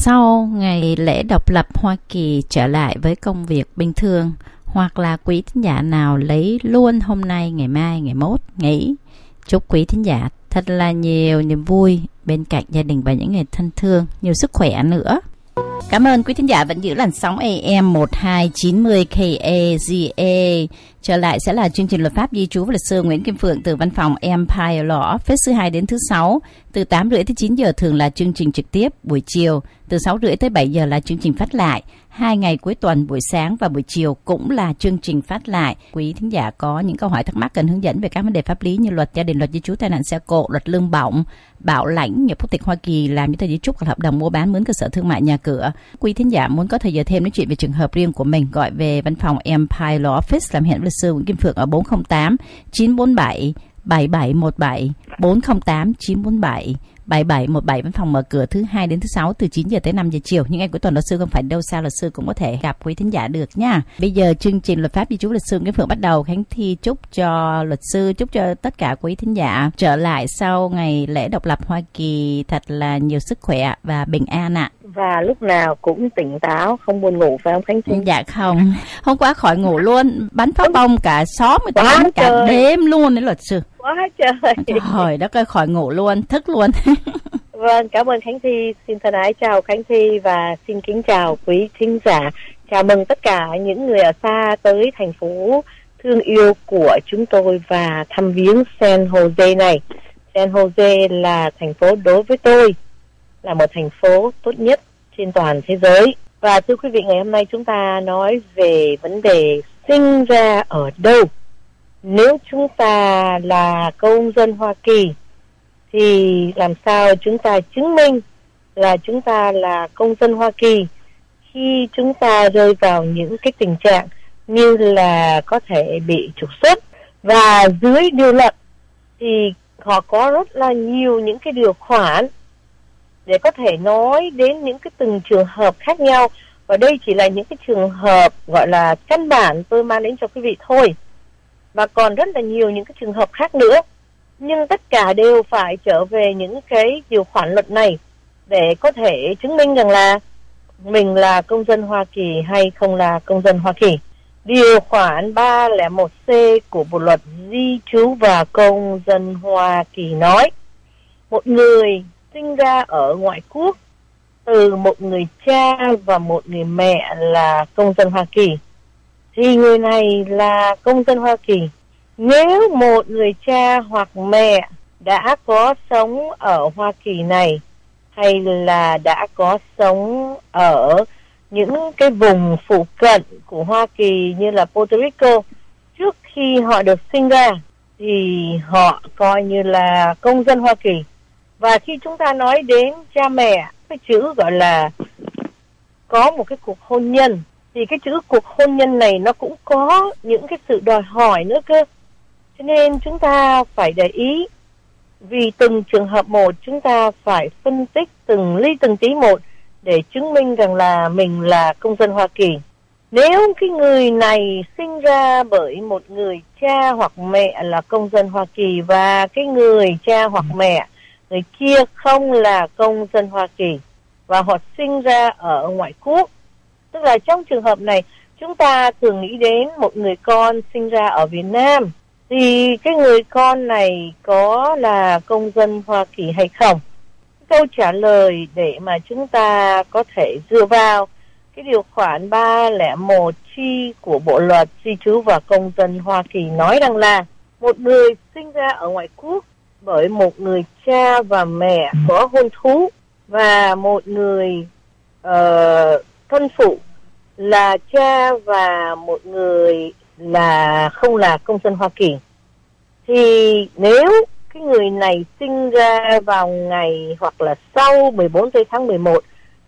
sau ngày lễ độc lập Hoa Kỳ trở lại với công việc bình thường, hoặc là quý thính giả nào lấy luôn hôm nay, ngày mai, ngày mốt nghỉ. Chúc quý thính giả thật là nhiều niềm vui bên cạnh gia đình và những người thân thương, nhiều sức khỏe nữa. Cảm ơn quý thính giả vẫn giữ làn sóng AM 1290 KAZA. Trở lại sẽ là chương trình luật pháp di trú và luật sư Nguyễn Kim Phượng từ văn phòng Empire Law Office thứ 2 đến thứ 6. Từ 8 rưỡi tới 9 giờ thường là chương trình trực tiếp buổi chiều. Từ 6 rưỡi tới 7 giờ là chương trình phát lại. 2 ngày cuối tuần buổi sáng và buổi chiều cũng là chương trình phát lại. Quý thính giả có những câu hỏi thắc mắc cần hướng dẫn về các vấn đề pháp lý như luật gia đình, luật di trú, tai nạn xe cộ, luật lương bổng, bảo lãnh, nhập quốc tịch Hoa Kỳ, làm giấy tờ di trúc, hợp đồng mua bán, mướn cơ sở thương mại, nhà cửa. Quý thính giả muốn có thời giờ thêm nói chuyện về trường hợp riêng của mình, gọi về văn phòng Empire Law Office làm hẹn với luật sư Nguyễn Kim Phượng ở 408 947 7717 408 947 7717. Văn phòng mở cửa thứ 2 đến thứ 6 từ 9 giờ tới 5 giờ chiều. Nhưng ngày cuối tuần luật sư không phải đâu xa, luật sư cũng có thể gặp quý thính giả được nha. Bây giờ chương trình luật pháp di trú luật sư Nguyễn Phượng bắt đầu. Khánh Thi chúc cho luật sư, chúc cho tất cả quý thính giả trở lại sau ngày lễ độc lập Hoa Kỳ thật là nhiều sức khỏe và bình an ạ. Và lúc nào cũng tỉnh táo, không buồn ngủ phải không Khánh Thi? Dạ không, hôm qua khỏi ngủ luôn, bắn pháo bông cả xóm, người ta bắn cả đêm luôn đấy luật sư. Quá trời. Trời đất ơi, khỏi ngủ luôn, thức luôn. Vâng, cảm ơn Khánh Thi. Xin thân ái chào Khánh Thi và xin kính chào quý thính giả. Chào mừng tất cả những người ở xa tới thành phố thương yêu của chúng tôi và thăm viếng San Jose này. San Jose là thành phố đối với tôi là một thành phố tốt nhất trên toàn thế giới. Và thưa quý vị, ngày hôm nay chúng ta nói về vấn đề sinh ra ở đâu. Nếu chúng ta là công dân Hoa Kỳ thì làm sao chúng ta chứng minh là chúng ta là công dân Hoa Kỳ khi chúng ta rơi vào những cái tình trạng như là có thể bị trục xuất. Và dưới điều luật thì họ có rất là nhiều những cái điều khoản để có thể nói đến những cái từng trường hợp khác nhau. Và đây chỉ là những cái trường hợp gọi là căn bản tôi mang đến cho quý vị thôi. Và còn rất là nhiều những cái trường hợp khác nữa. Nhưng tất cả đều phải trở về những cái điều khoản luật này để có thể chứng minh rằng là mình là công dân Hoa Kỳ hay không là công dân Hoa Kỳ. Điều khoản 301C của Bộ luật di trú và công dân Hoa Kỳ nói một người sinh ra ở ngoại quốc từ một người cha và một người mẹ là công dân Hoa Kỳ thì người này là công dân Hoa Kỳ. Nếu một người cha hoặc mẹ đã có sống ở Hoa Kỳ này hay là đã có sống ở những cái vùng phụ cận của Hoa Kỳ như là Puerto Rico trước khi họ được sinh ra thì họ coi như là công dân Hoa Kỳ. Và khi chúng ta nói đến cha mẹ, cái chữ gọi là có một cái cuộc hôn nhân thì cái chữ cuộc hôn nhân này nó cũng có những cái sự đòi hỏi nữa cơ. Cho nên chúng ta phải để ý, vì từng trường hợp một chúng ta phải phân tích từng ly từng tí một để chứng minh rằng là mình là công dân Hoa Kỳ. Nếu cái người này sinh ra bởi một người cha hoặc mẹ là công dân Hoa Kỳ và cái người cha hoặc mẹ người kia không là công dân Hoa Kỳ và họ sinh ra ở ngoại quốc, tức là trong trường hợp này chúng ta thường nghĩ đến một người con sinh ra ở Việt Nam thì cái người con này có là công dân Hoa Kỳ hay không? Câu trả lời để mà chúng ta có thể dựa vào cái điều khoản 301 chi của Bộ luật di trú và công dân Hoa Kỳ nói rằng là một người sinh ra ở ngoại quốc bởi một người cha và mẹ có hôn thú và một người thân phụ là cha và một người là không là công dân Hoa Kỳ thì nếu cái người này sinh ra vào ngày hoặc là sau 14 tháng 11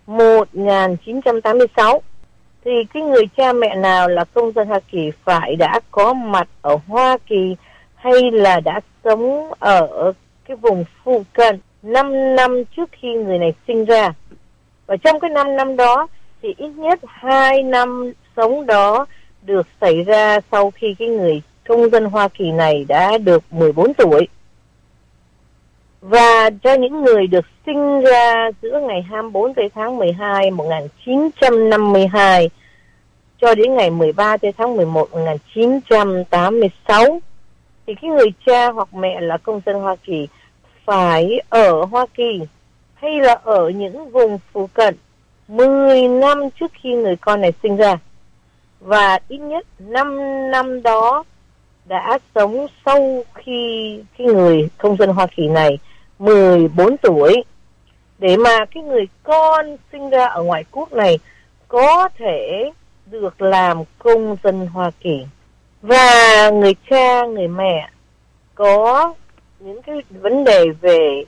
1986 thì cái người cha mẹ nào là công dân Hoa Kỳ phải đã có mặt ở Hoa Kỳ hay là đã sống ở cái vùng phụ cận 5 năm trước khi người này sinh ra. Và trong cái 5 năm đó thì ít nhất 2 năm sống đó được xảy ra sau khi cái người công dân Hoa Kỳ này đã được 14 tuổi. Và cho những người được sinh ra giữa ngày 24 tây tháng 12 1952 cho đến ngày 13 tây tháng 11 1986 thì cái người cha hoặc mẹ là công dân Hoa Kỳ phải ở Hoa Kỳ hay là ở những vùng phụ cận 10 năm trước khi người con này sinh ra, và ít nhất 5 năm đó đã sống sau khi cái người công dân Hoa Kỳ này 14 tuổi, để mà cái người con sinh ra ở ngoại quốc này có thể được làm công dân Hoa Kỳ. Và người cha, người mẹ có những cái vấn đề về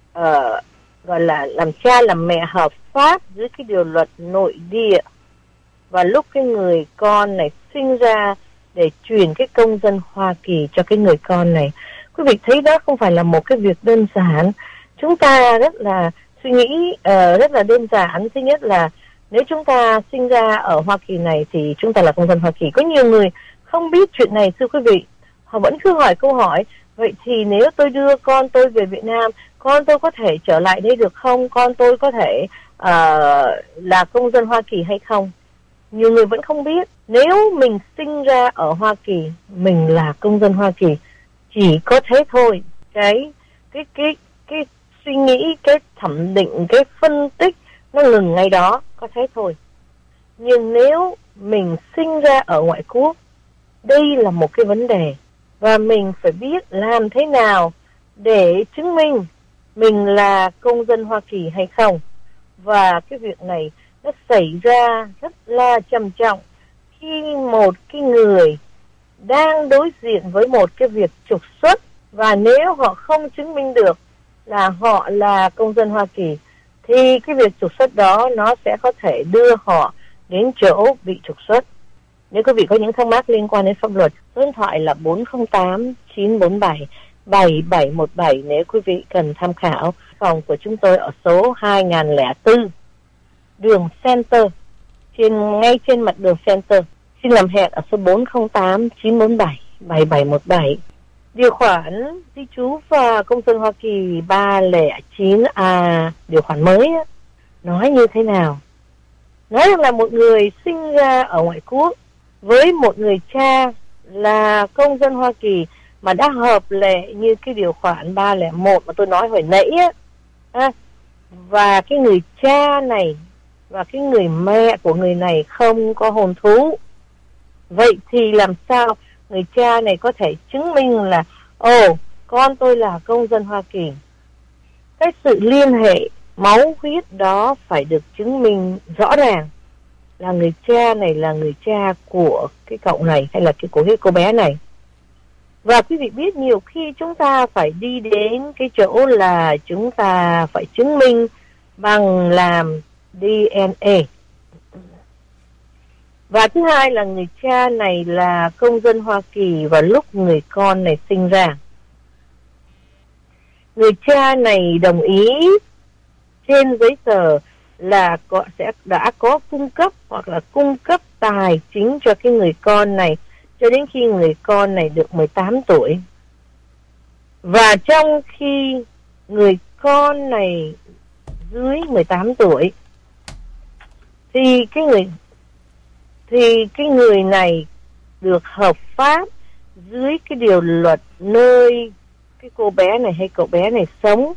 gọi là làm cha làm mẹ hợp pháp dưới cái điều luật nội địa, và lúc cái người con này sinh ra để truyền cái công dân Hoa Kỳ cho cái người con này. Quý vị thấy đó không phải là một cái việc đơn giản. Chúng ta rất là suy nghĩ rất là đơn giản. Thứ nhất là nếu chúng ta sinh ra ở Hoa Kỳ này thì chúng ta là công dân Hoa Kỳ. Có nhiều người không biết chuyện này, thưa quý vị. Họ vẫn cứ hỏi câu hỏi, vậy thì nếu tôi đưa con tôi về Việt Nam, con tôi có thể trở lại đây được không? Con tôi có thể là công dân Hoa Kỳ hay không? Nhiều người vẫn không biết. Nếu mình sinh ra ở Hoa Kỳ, mình là công dân Hoa Kỳ, chỉ có thế thôi. Cái suy nghĩ, cái thẩm định, cái phân tích nó ngừng ngay đó, có thế thôi. Nhưng nếu mình sinh ra ở ngoại quốc, đây là một cái vấn đề, và mình phải biết làm thế nào để chứng minh mình là công dân Hoa Kỳ hay không. Và cái việc này nó xảy ra rất là trầm trọng khi một cái người đang đối diện với một cái việc trục xuất, và nếu họ không chứng minh được là họ là công dân Hoa Kỳ thì cái việc trục xuất đó nó sẽ có thể đưa họ đến chỗ bị trục xuất. Nếu quý vị có những thắc mắc liên quan đến pháp luật, số điện thoại là 408-947-7717 nếu quý vị cần tham khảo. Phòng của chúng tôi ở số 2004 đường Center, ngay trên mặt đường Center. Xin làm hẹn ở số 408-947-7717. Điều khoản di trú và công dân Hoa Kỳ 309A, điều khoản mới nói như thế nào? Nói rằng là một người sinh ra ở ngoại quốc với một người cha là công dân Hoa Kỳ mà đã hợp lệ như cái điều khoản 301 mà tôi nói hồi nãy và cái người cha này và cái người mẹ của người này không có hôn thú, vậy thì làm sao người cha này có thể chứng minh là con tôi là công dân Hoa Kỳ? Cái sự liên hệ máu huyết đó phải được chứng minh rõ ràng là người cha này là người cha của cái cậu này hay là của cái cô bé này. Và quý vị biết nhiều khi chúng ta phải đi đến cái chỗ là chúng ta phải chứng minh bằng làm DNA. Và thứ hai là người cha này là công dân Hoa Kỳ vào lúc người con này sinh ra. Người cha này đồng ý trên giấy tờ là đã có cung cấp hoặc là cung cấp tài chính cho cái người con này cho đến khi người con này được 18 tuổi. Và trong khi người con này dưới 18 tuổi thì cái người này được hợp pháp dưới cái điều luật nơi cái cô bé này hay cậu bé này sống.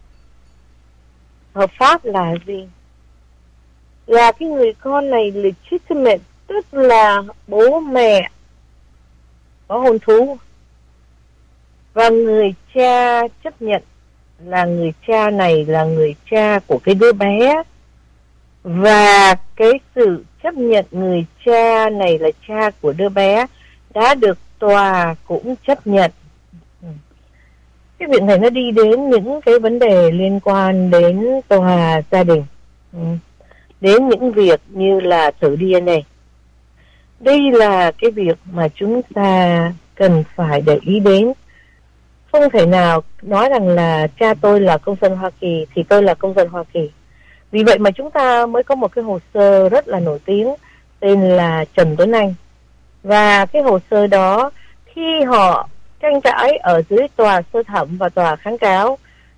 Hợp pháp là gì? Là cái người con này legitimate, tức là bố mẹ có hôn thú, và người cha chấp nhận là người cha này là người cha của cái đứa bé, và cái sự chấp nhận người cha này là cha của đứa bé đã được tòa cũng chấp nhận. Cái việc này nó đi đến những cái vấn đề liên quan đến tòa gia đình, đến những việc như là thử DNA. Đây là cái việc mà chúng ta cần phải để ý đến. Không thể nào nói rằng là cha tôi là công dân Hoa Kỳ thì tôi là công dân Hoa Kỳ. Vì vậy mà chúng ta mới có một cái hồ sơ rất là nổi tiếng tên là Trần Tuấn Anh. Và cái hồ sơ đó khi họ tranh cãi ở dưới tòa sơ thẩm và tòa kháng cáo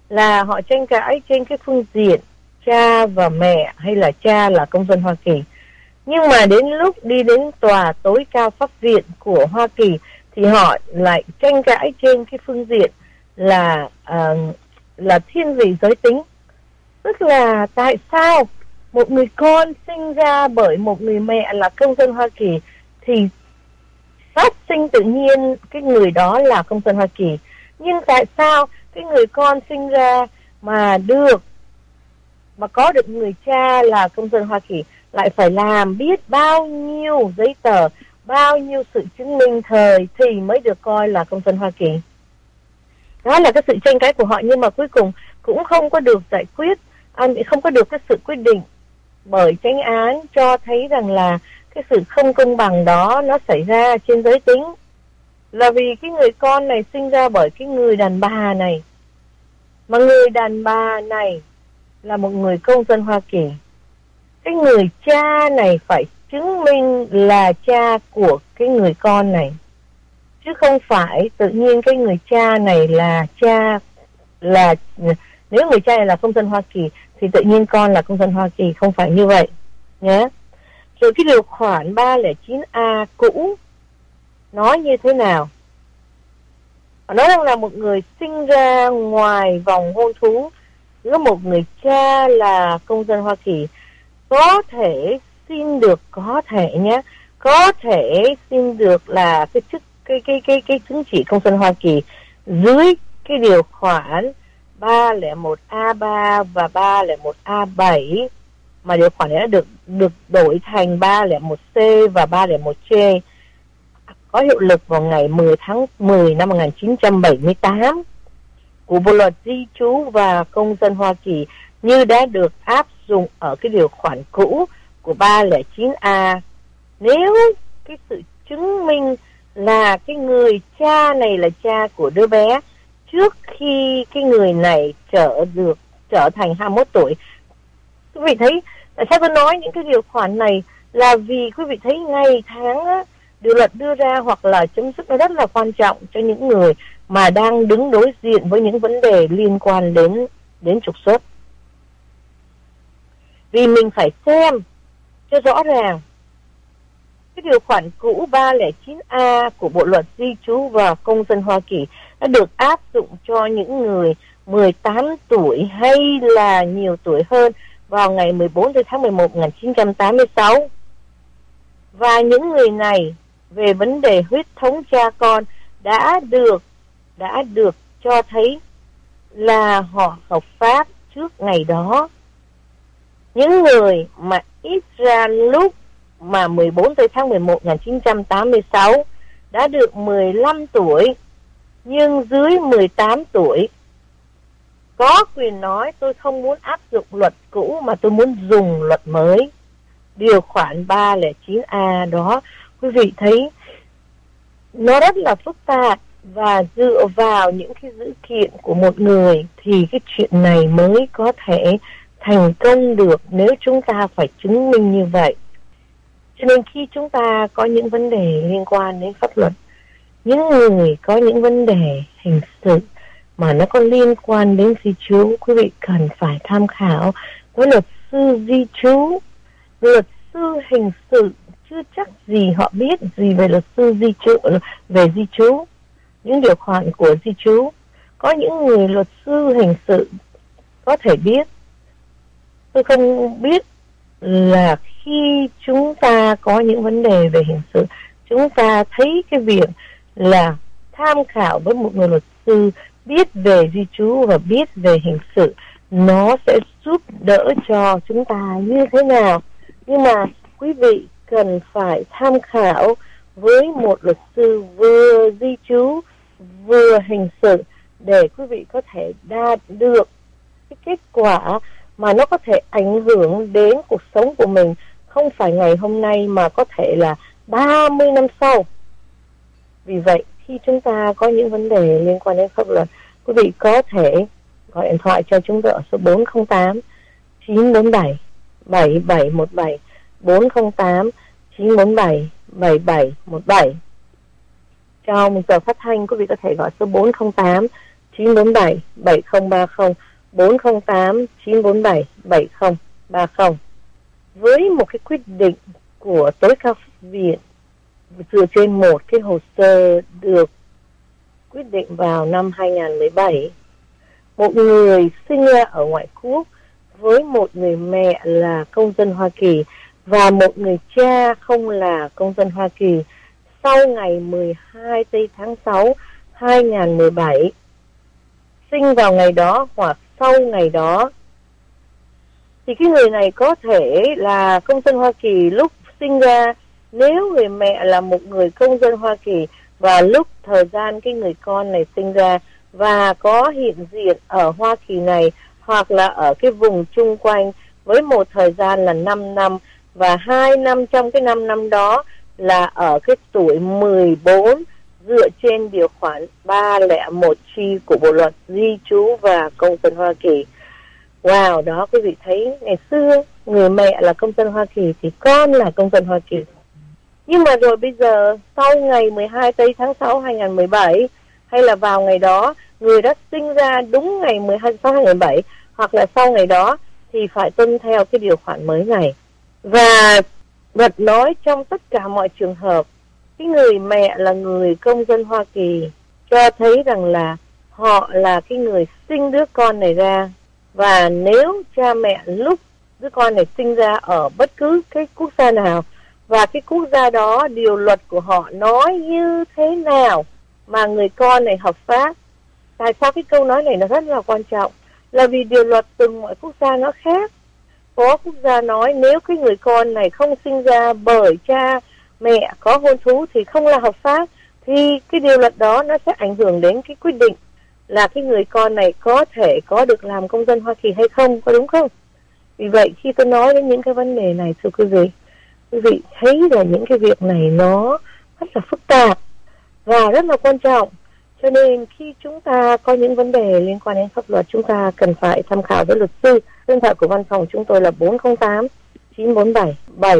là họ tranh cãi trên cái phương diện cha và mẹ hay là cha là công dân Hoa Kỳ. Nhưng mà đến lúc đi đến tòa tối cao pháp viện của Hoa Kỳ thì họ lại tranh cãi trên cái phương diện là thiên vị giới tính. Tức là tại sao một người con sinh ra bởi một người mẹ là công dân Hoa Kỳ thì phát sinh tự nhiên cái người đó là công dân Hoa Kỳ. Nhưng tại sao cái người con sinh ra mà có được người cha là công dân Hoa Kỳ lại phải làm biết bao nhiêu giấy tờ, bao nhiêu sự chứng minh thời thì mới được coi là công dân Hoa Kỳ. Đó là cái sự tranh cãi của họ, nhưng mà cuối cùng cũng không có được giải quyết, không có được cái sự quyết định bởi chánh án, cho thấy rằng là cái sự không công bằng đó nó xảy ra trên giới tính. Là vì cái người con này sinh ra bởi cái người đàn bà này, mà người đàn bà này là một người công dân Hoa Kỳ. Cái người cha này phải chứng minh là cha của cái người con này, chứ không phải tự nhiên cái người cha này nếu người cha này là công dân Hoa Kỳ thì tự nhiên con là công dân Hoa Kỳ, không phải như vậy nhé. Rồi cái điều khoản 309A cũ nói như thế nào? Nói rằng là một người sinh ra ngoài vòng hôn thú giữa một người cha là công dân Hoa Kỳ có thể xin được là cái chứng chỉ công dân Hoa Kỳ dưới cái điều khoản 301A3 và 301A7, mà điều khoản này đã được đổi thành 301C và 301C, có hiệu lực vào ngày 10 tháng 10 năm 1978 của Bộ luật di trú và công dân Hoa Kỳ, như đã được áp dụng ở cái điều khoản cũ của 309A. Nếu cái sự chứng minh là cái người cha này là cha của đứa bé trước khi cái người này trở thành 21 tuổi. Quý vị thấy tại sao tôi nói những cái điều khoản này, là vì quý vị thấy ngày tháng điều luật đưa ra hoặc là chấm dứt nó rất là quan trọng cho những người mà đang đứng đối diện với những vấn đề liên quan đến trục xuất. Vì mình phải xem cho rõ ràng cái điều khoản cũ 309A của Bộ luật di trú và công dân Hoa Kỳ đã được áp dụng cho những người 18 tuổi hay là nhiều tuổi hơn vào ngày 14 tháng 11 1986. Và những người này về vấn đề huyết thống cha con đã được cho thấy là họ hợp pháp trước ngày đó. Những người mà ít ra lúc mà 14 tháng 11 1986 đã được 15 tuổi nhưng dưới 18 tuổi có quyền nói tôi không muốn áp dụng luật cũ mà tôi muốn dùng luật mới. Điều khoản 309A đó, quý vị thấy nó rất là phức tạp, và dựa vào những cái dữ kiện của một người thì cái chuyện này mới có thể thành công được nếu chúng ta phải chứng minh như vậy. Cho nên khi chúng ta có những vấn đề liên quan đến pháp luật, những người có những vấn đề hình sự mà nó có liên quan đến di trú, quý vị cần phải tham khảo với luật sư di trú. Luật sư hình sự chưa chắc gì họ biết gì về luật sư về di trú, những điều khoản của di trú. Có những người luật sư hình sự có thể biết. Tôi không biết là khi chúng ta có những vấn đề về hình sự, chúng ta thấy cái việc là tham khảo với một người luật sư biết về di trú và biết về hình sự, nó sẽ giúp đỡ cho chúng ta như thế nào. Nhưng mà quý vị cần phải tham khảo với một luật sư vừa di trú vừa hình sự để quý vị có thể đạt được cái kết quả mà nó có thể ảnh hưởng đến cuộc sống của mình, không phải ngày hôm nay mà có thể là 30 năm sau. Vì vậy, khi chúng ta có những vấn đề liên quan đến pháp luật, quý vị có thể gọi điện thoại cho chúng tôi ở số 408 947 7717, 408 947 7717. Trong giờ phát thanh, quý vị có thể gọi số 408 947 7030, 408 947 7030. Với một cái quyết định của tối cao pháp viện dựa trên một cái hồ sơ được quyết định vào năm 2017, một người sinh ra ở ngoại quốc với một người mẹ là công dân Hoa Kỳ và một người cha không là công dân Hoa Kỳ sau ngày 12 tây tháng 6 2017, sinh vào ngày đó hoặc sau ngày đó, thì cái người này có thể là công dân Hoa Kỳ lúc sinh ra nếu người mẹ là một người công dân Hoa Kỳ và lúc thời gian cái người con này sinh ra và có hiện diện ở Hoa Kỳ này hoặc là ở cái vùng chung quanh với một thời gian là 5 năm và 2 năm trong cái 5 năm đó là ở cái tuổi 14 dựa trên điều khoản 301 chi của Bộ luật Di trú và Công dân Hoa Kỳ. Wow, đó quý vị thấy ngày xưa người mẹ là công dân Hoa Kỳ thì con là công dân Hoa Kỳ. Nhưng mà rồi bây giờ sau ngày 12 tây tháng 6 2017 hay là vào ngày đó người đã sinh ra đúng ngày 12 tháng 6 2017 hoặc là sau ngày đó thì phải tuân theo cái điều khoản mới này. Và luật nói trong tất cả mọi trường hợp cái người mẹ là người công dân Hoa Kỳ cho thấy rằng là họ là cái người sinh đứa con này ra. Và nếu cha mẹ lúc đứa con này sinh ra ở bất cứ cái quốc gia nào và cái quốc gia đó điều luật của họ nói như thế nào mà người con này hợp pháp. Tại sao cái câu nói này nó rất là quan trọng? Là vì điều luật từng mọi quốc gia nó khác. Có quốc gia nói nếu cái người con này không sinh ra bởi cha mẹ có hôn thú thì không là hợp pháp, thì cái điều luật đó nó sẽ ảnh hưởng đến cái quyết định là cái người con này có thể có được làm công dân Hoa Kỳ hay không, có đúng không? Vì vậy khi tôi nói đến những cái vấn đề này, thưa quý vị thấy là những cái việc này nó rất là phức tạp và rất là quan trọng. Cho nên khi chúng ta có những vấn đề liên quan đến pháp luật, chúng ta cần phải tham khảo với luật sư. Số điện thoại của văn phòng chúng tôi là 408 947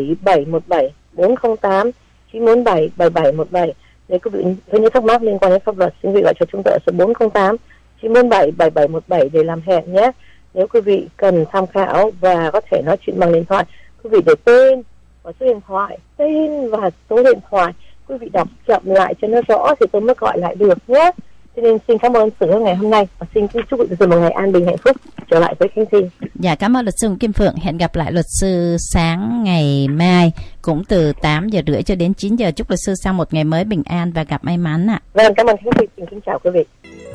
7717, 408 947 7717. Nếu quý vị có những thắc mắc liên quan đến pháp luật, xin quý vị gọi cho chúng tôi ở số 408 947 7717 để làm hẹn nhé. Nếu quý vị cần tham khảo và có thể nói chuyện bằng điện thoại, quý vị để tên và số điện thoại, tên và số điện thoại, quý vị đọc chậm lại cho nó rõ thì tôi mới gọi lại được nhé. Cho nên xin cảm ơn sự ngày hôm nay và xin chúc quý vị một ngày an bình hạnh phúc. Trở lại với Khánh Thi. Dạ, cảm ơn luật sư Kim Phượng. Hẹn gặp lại luật sư sáng ngày mai cũng từ 8 giờ rưỡi cho đến 9 giờ. Chúc luật sư sang một ngày mới bình an và gặp may mắn ạ. Vâng, cảm ơn Khánh Thi. Xin kính chào quý vị.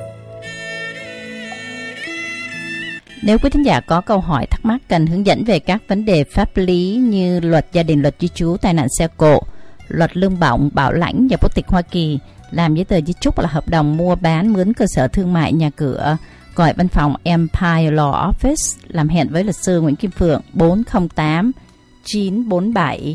Nếu quý thính giả có câu hỏi thắc mắc cần hướng dẫn về các vấn đề pháp lý như luật gia đình, luật di trú, tai nạn xe cộ, luật lương bổng, bảo lãnh và quốc tịch Hoa Kỳ, làm giấy tờ di chúc là hợp đồng mua bán, mướn cơ sở thương mại, nhà cửa, gọi văn phòng Empire Law Office, làm hẹn với luật sư Nguyễn Kim Phượng 408 947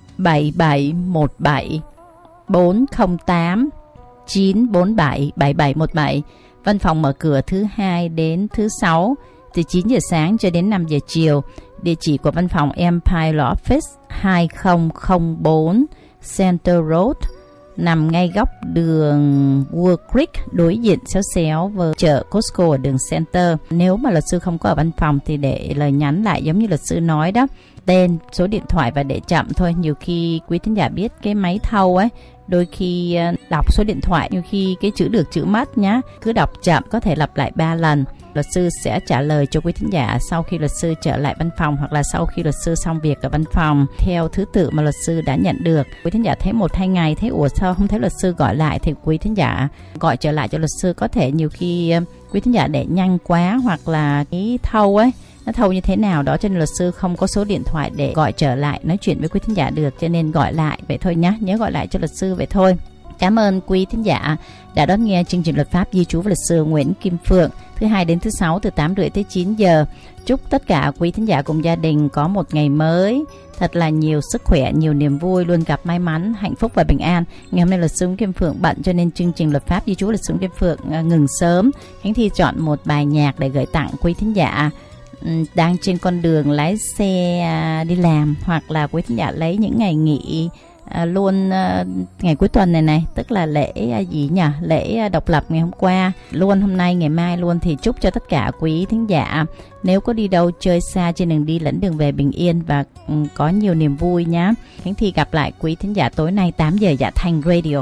7717, 408 947 7717. Văn phòng mở cửa thứ Hai đến thứ Sáu từ 9 giờ sáng cho đến 5 giờ chiều. Địa chỉ của văn phòng Empire Law Office 2004 Center Road, nằm ngay góc đường Wood Creek, đối diện xéo xéo với chợ Costco ở đường Center. Nếu mà luật sư không có ở văn phòng thì để lời nhắn lại giống như luật sư nói đó, tên, số điện thoại và để chậm thôi. Nhiều khi quý thính giả biết cái máy thâu ấy, đôi khi đọc số điện thoại, nhiều khi cái chữ được chữ mất nhá. Cứ đọc chậm, có thể lặp lại 3 lần. Luật sư sẽ trả lời cho quý thính giả sau khi luật sư trở lại văn phòng hoặc là sau khi luật sư xong việc ở văn phòng theo thứ tự mà luật sư đã nhận được. Quý thính giả thấy 1-2 ngày thấy ủa sao không thấy luật sư gọi lại thì quý thính giả gọi trở lại cho luật sư. Có thể nhiều khi quý thính giả để nhanh quá hoặc là cái thâu ấy nó thâu như thế nào đó cho nên luật sư không có số điện thoại để gọi trở lại nói chuyện với quý thính giả được, cho nên gọi lại vậy thôi nhé, nhớ gọi lại cho luật sư vậy thôi. Cảm ơn quý thính giả đã đón nghe chương trình Luật pháp Di trú với luật sư Nguyễn Kim Phượng thứ Hai đến thứ Sáu từ 8 rưỡi tới 9 giờ. Chúc tất cả quý thính giả cùng gia đình có một ngày mới thật là nhiều sức khỏe, nhiều niềm vui, luôn gặp may mắn, hạnh phúc và bình an. Ngày hôm nay luật sư Nguyễn Kim Phượng bận cho nên chương trình Luật pháp Di trú với luật sư Nguyễn Kim Phượng ngừng sớm. Khánh Thi chọn một bài nhạc để gửi tặng quý thính giả đang trên con đường lái xe đi làm hoặc là quý thính giả lấy những ngày nghỉ luôn ngày cuối tuần này, tức là lễ gì nhỉ? Lễ độc lập ngày hôm qua, luôn hôm nay, ngày mai luôn, thì chúc cho tất cả quý thính giả nếu có đi đâu chơi xa trên đường đi lẫn đường về bình yên và có nhiều niềm vui nhá. Khánh Thi gặp lại quý thính giả tối nay 8 giờ Dạ Thành Radio.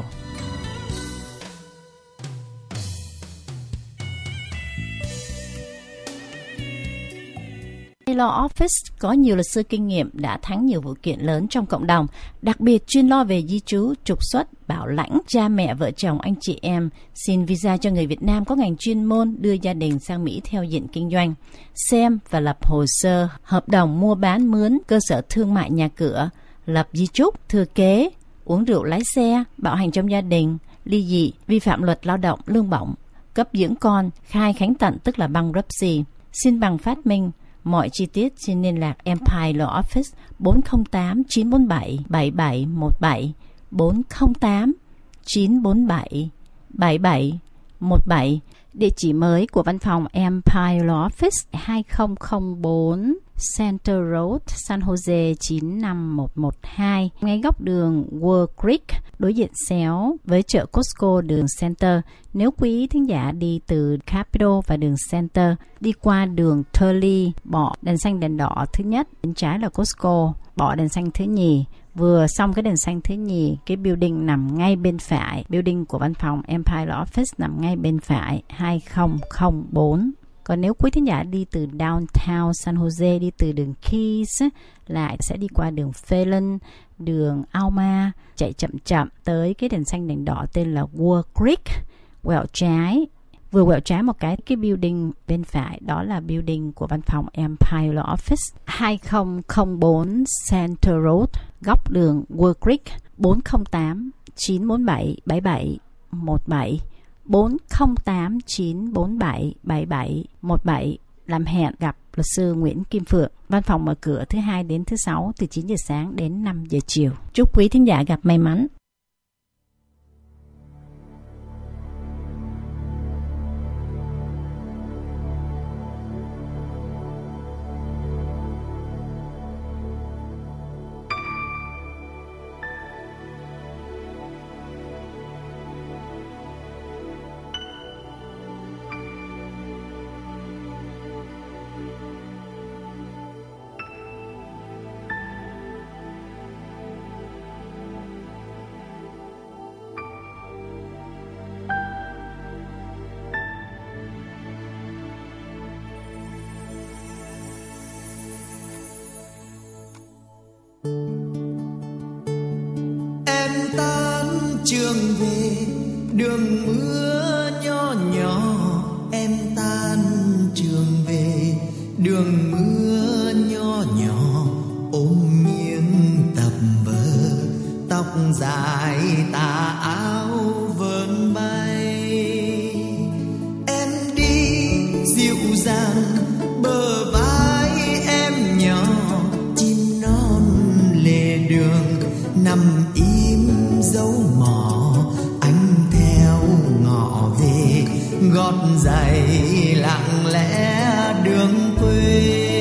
Law Office có nhiều luật sư kinh nghiệm đã thắng nhiều vụ kiện lớn trong cộng đồng, đặc biệt chuyên lo về di trú, trục xuất, bảo lãnh, cha mẹ, vợ chồng, anh chị em, xin visa cho người Việt Nam có ngành chuyên môn đưa gia đình sang Mỹ theo diện kinh doanh, xem và lập hồ sơ, hợp đồng mua bán mướn, cơ sở thương mại nhà cửa, lập di chúc, thừa kế, uống rượu lái xe, bạo hành trong gia đình, ly dị, vi phạm luật lao động, lương bổng, cấp dưỡng con, khai khánh tận tức là bankruptcy, xin bằng phát minh. Mọi chi tiết xin liên lạc Empire Law Office 408 947 7717 408 947 7717. Địa chỉ mới của văn phòng Empire Law Office 2004 Center Road, San Jose 95112, ngay góc đường World Creek, đối diện xéo với chợ Costco đường Center. Nếu quý thính giả đi từ Capitol và đường Center, đi qua đường Turley, bỏ đèn xanh đèn đỏ thứ nhất, bên trái là Costco, bỏ đèn xanh thứ nhì. Vừa xong cái đèn xanh thứ nhì, cái building nằm ngay bên phải, building của văn phòng Empire Law Office nằm ngay bên phải, 2004. Còn nếu quý thính giả đi từ downtown San Jose, đi từ đường Keys lại sẽ đi qua đường Phelan, đường Alma, chạy chậm chậm tới cái đèn xanh đèn đỏ tên là World Creek, quẹo trái. Vừa quẹo trái một cái building bên phải, đó là building của văn phòng Empire Law Office, 2004 Center Road, góc đường World Creek, 408 947 7717. 408 947 7717, làm hẹn gặp luật sư Nguyễn Kim Phượng. Văn phòng mở cửa thứ Hai đến thứ Sáu từ 9 giờ sáng đến 5 giờ chiều. Chúc quý thính giả gặp may mắn. Trường về đường mưa nhỏ nhỏ, em tan trường về đường mưa nhỏ nhỏ, ôm nghiêng tập vờ tóc dài tà áo vờn bay. Em đi dịu dàng bờ vai em nhỏ, chim non lề đường nằm im dấu mỏ, anh theo ngõ về gót giày lặng lẽ đường quê.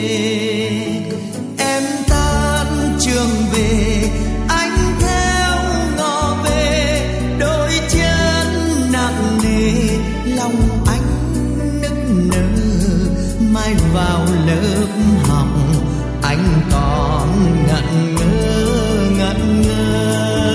Em tan trường về, anh theo ngõ về, đôi chân nặng nề lòng anh nức nở. Mai vào lớp học anh còn ngẩn ngơ ngẩn ngơ.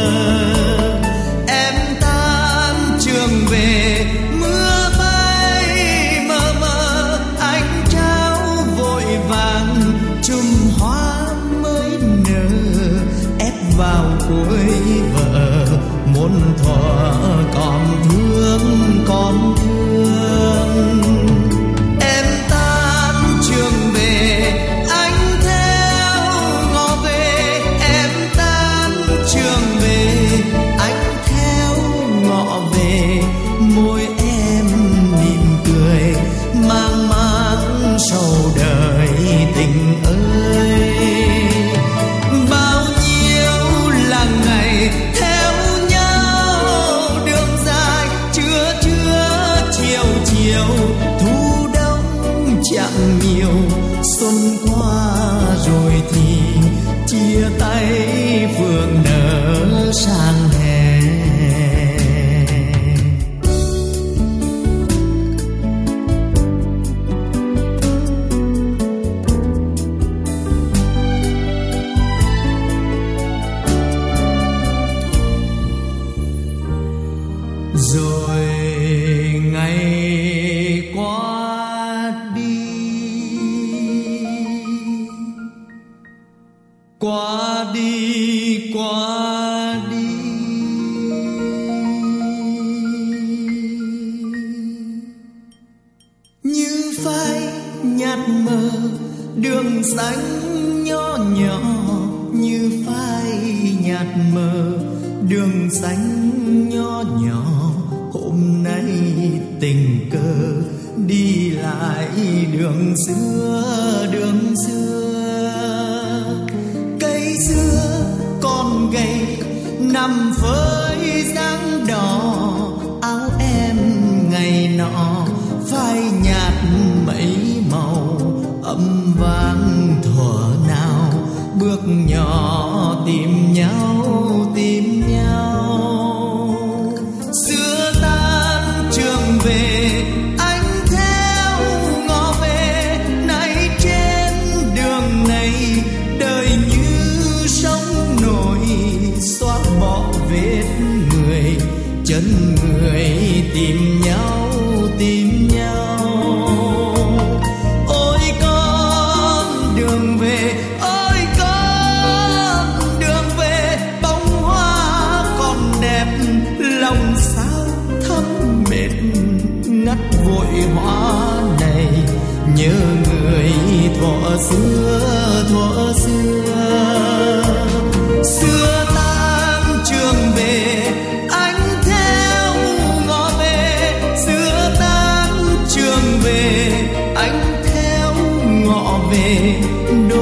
Về mưa bay mờ mờ, anh trao vội vàng chùm hoa mới nở, ép vào cuối vợ muôn thuở còn thương còn thương. Em tan trường về, anh theo ngõ về, em tan trường về, anh theo ngõ về. Môi em mỉm cười mang mát sầu đời tình ơi. Bao nhiêu là ngày theo nhau đường dài, trưa trưa chiều chiều, thu đông chẳng nhiều. Xuân qua rồi thì chia tay phượng nở sang hè. Rồi ngày qua đi, qua đi, qua đi, như phai nhạt mờ đường xanh nhỏ nhỏ, như phai nhạt mờ đường xanh nhỏ nhỏ. Hôm nay tình cờ đi lại đường xưa, đường xưa. Cây xưa còn gầy nằm phơi dáng đỏ, áo em ngày nọ phai nhạt mấy màu. Âm vang thuở nào bước nhỏ tìm nhau, tìm nhau. Xưa tan trường về anh theo ngõ về, nay trên đường này đời như sông nổi, xóa bỏ vết người, chân người tìm nhau, tìm nhau. Ôi con đường về, ôi con đường về, bông hoa còn đẹp, lòng sao thắm mệt ngắt vội hoa này. Nhớ người thuở xưa, thuở xưa. Xưa tan trường về anh theo ngõ về, xưa tan trường về anh theo ngõ về.